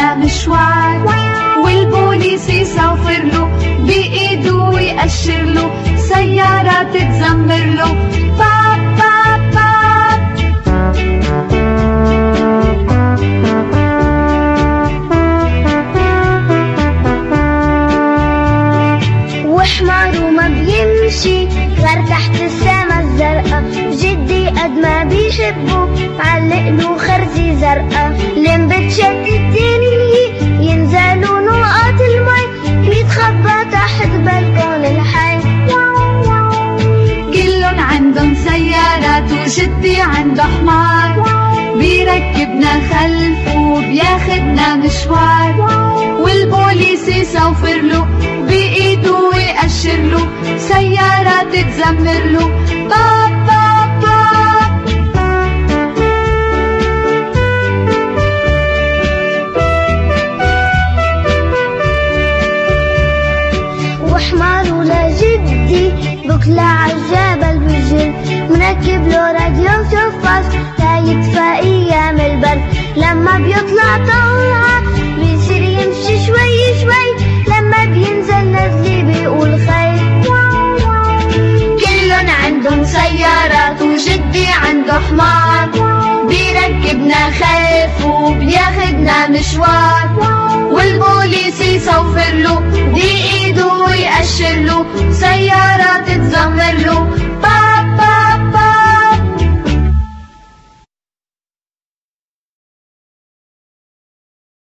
ياخدنا مشوار، والبوليس يصفر له بإيده ويأشر له، سيارة تتزمر له باب باب باب. وحماره ما بيمشي غير تحت السما الزرقاء، جدي قد ما بيحبه معلق له خرزي زرقاء، لين بتشد الدنيا ينزلوا نقط المي، بيتخبى تحت بالكون الحي. كلن عندن سيارات وجدي عنده حمار، بيركبنا خلفه بياخدنا مشوار، والبوليس يصفر له بإيده ويأشر له، سيارة تتزمر له باب باب باب. وحماره لجدي بكلع عالجبل بالجن، مركب له راديو شفاف تيدفى ايام البرد، لما بيطلع طلعه بيصير يمشي شوي شوي، لما بينزل نزلي بيقول خير. كلن عندن سيارات وجدي عنده حمار، بيركبنا خلف وبياخدنا مشوار، والبوليس يصفر له بإيده ويأشر له، سيارة تتزمر